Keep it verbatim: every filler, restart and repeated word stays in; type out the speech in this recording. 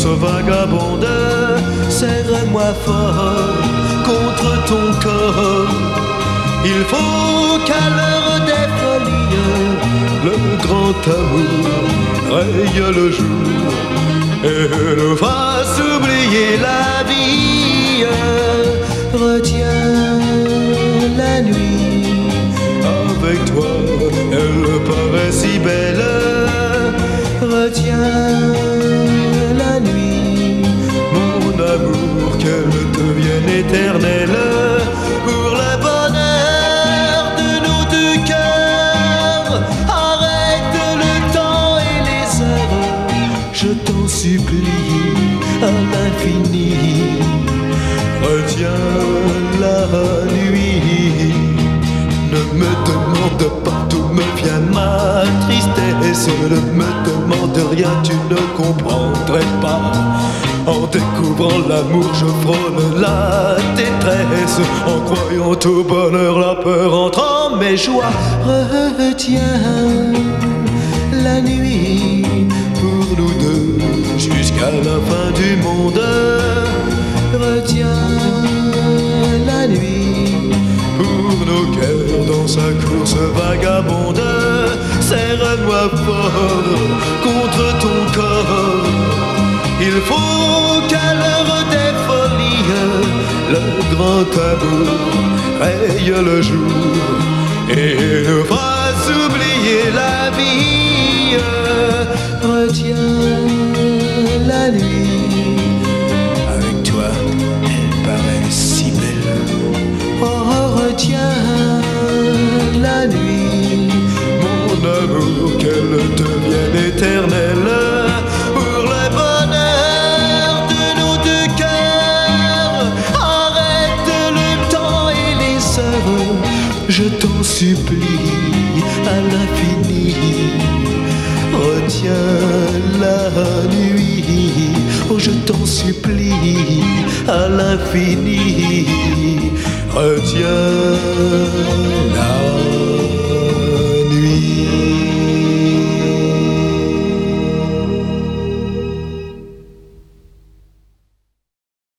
course vagabonde. Serre-moi fort contre ton corps. Il faut qu'à l'heure des folies, le grand amour raye le jour et nous fasse oublier la vie. Retiens la nuit, avec toi elle paraît si belle. Retiens la nuit, mon amour, qu'elle devienne éternelle. Pour le bonheur de nos deux cœurs, arrête le temps et les heures, je t'en supplie à l'infini. Retiens la nuit, ne me demande pas d'où me vient ma tristesse. Ne me demande rien, tu ne comprendrais pas. En découvrant l'amour, je frôle la détresse. En croyant au bonheur, la peur entre en mes joies. Retiens la nuit pour nous deux jusqu'à la fin du monde. Retiens la nuit pour nos cœurs dans sa course vagabonde. Serre-moi fort contre ton corps. Il faut qu'à l'heure des folies, le grand amour raye le jour et nous fasse oublier la vie. Retiens la nuit, avec toi elle paraît si belle. Oh, retiens la nuit, mon amour, qu'elle devienne éternelle. Pour le bonheur de nos deux cœurs, arrête le temps et les heures, je t'en supplie à l'infini. Retiens la nuit, oh je t'en supplie à l'infini. Retiens la